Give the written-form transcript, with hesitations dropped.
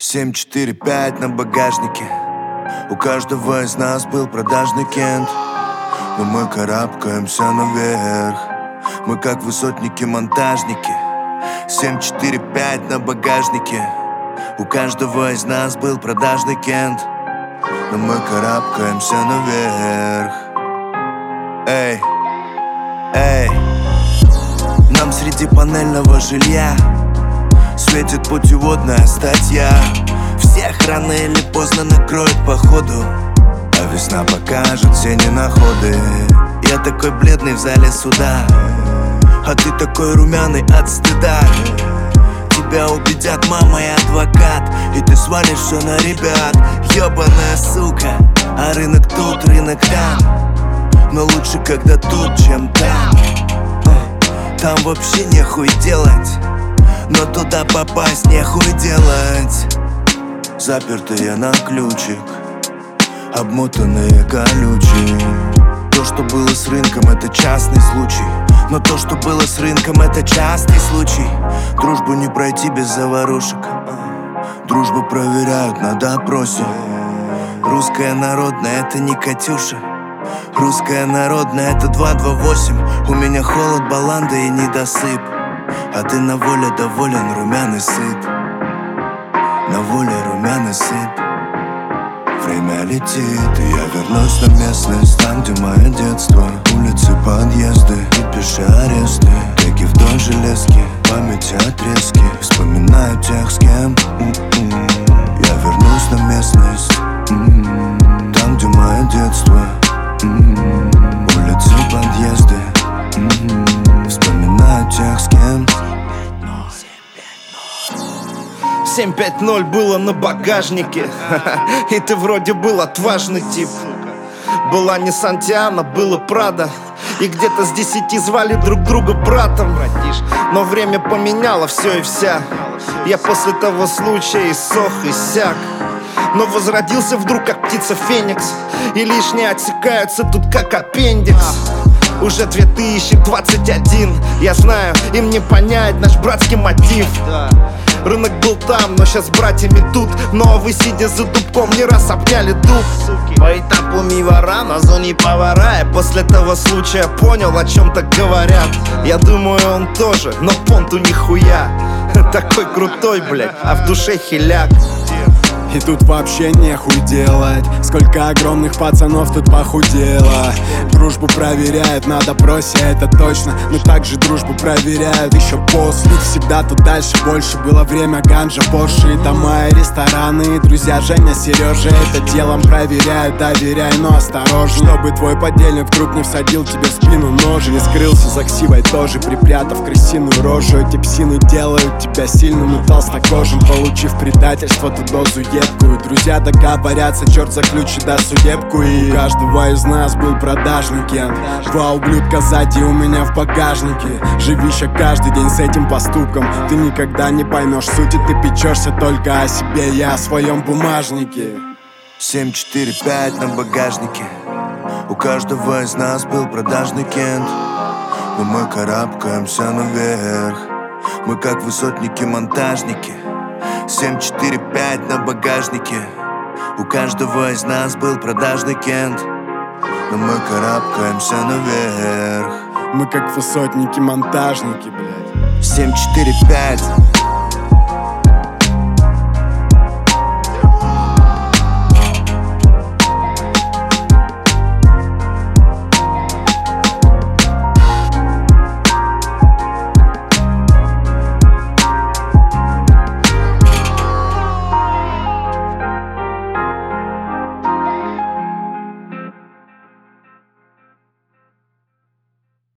7-4-5 на багажнике. У каждого из нас был продажный кент, но мы карабкаемся наверх. Мы как высотники-монтажники. 7-4-5 на багажнике. У каждого из нас был продажный кент, но мы карабкаемся наверх. Эй, эй. Нам среди панельного жилья светит путеводная статья. Всех рано или поздно накроет походу, а весна покажет все ненаходы. Я такой бледный в зале суда, а ты такой румяный от стыда. Тебя убедят мама и адвокат, и ты свалишь все на ребят. Ёбаная сука, а рынок тут, рынок там. Но лучше, когда тут, чем там. Там вообще нехуй делать, но туда попасть нехуй делать. Запертые на ключик, обмотанные колючие. То, что было с рынком, это частный случай, но то, что было с рынком, это частый случай. Дружбу не пройти без заварушек. Дружбу проверяют на допросе. Русская народная, это не Катюша. Русская народная, это 228. У меня холод, баланда и недосып. А ты на воле доволен, румяный сыт. На воле румяный сыт. Время летит, и я вернусь на местность. Там, где мое детство. Улицы, подъезды, и пиши аресты. Реки вдоль железки, памяти отрезки. Вспоминаю тех, с кем я вернусь на местность. Там, где мое детство. Улицы, подъезды. Вспоминаю тех, с кем. 7-5-0 было на багажнике. И ты вроде был отважный тип. Была не Сантьяна, было Прада. И где-то с 10 звали друг друга братом. Но время поменяло все и вся. Я после того случая иссох, иссяк. Но возродился вдруг, как птица Феникс. И лишние отсекаются тут, как аппендикс. Уже 2021. Я знаю, им не понять наш братский мотив. Рынок был там, но сейчас с братьями тут. Но вы, сидя за дубком, не раз обняли дуб. По этапу мивара на зоне повара. Я после того случая понял, о чем так говорят. Я думаю, он тоже, но понту нихуя. Такой крутой, блядь, а в душе хиляк. И тут вообще нехуй делать. Сколько огромных пацанов тут похудело. Дружбу проверяют на допросе, это точно. Но также дружбу проверяют еще после. Всегда тут дальше больше. Было время ганжа, Порше и дома, и рестораны. И друзья Женя, Сережа это делом проверяют. Доверяй, но осторожно, чтобы твой подельник вдруг не всадил тебе в спину нож. Не скрылся за ксивой тоже, припрятав крысиную рожу. Эти псины делают тебя сильным и толстокожим. Получив предательство, ту дозу едкую. Друзья договорятся, черт заключит да судебку. И у каждого из нас был продажный кент. Два ублюдка сзади у меня в багажнике. Живи еще каждый день с этим поступком. Ты никогда не поймешь сути, ты печешься только о себе, я о своем бумажнике. 7-4-5 на багажнике. У каждого из нас был продажный кент, но мы карабкаемся наверх. Мы как высотники-монтажники. 7-4-5 на багажнике. У каждого из нас был продажный кент, но мы карабкаемся наверх. Мы как высотники-монтажники, блядь. 7-4-5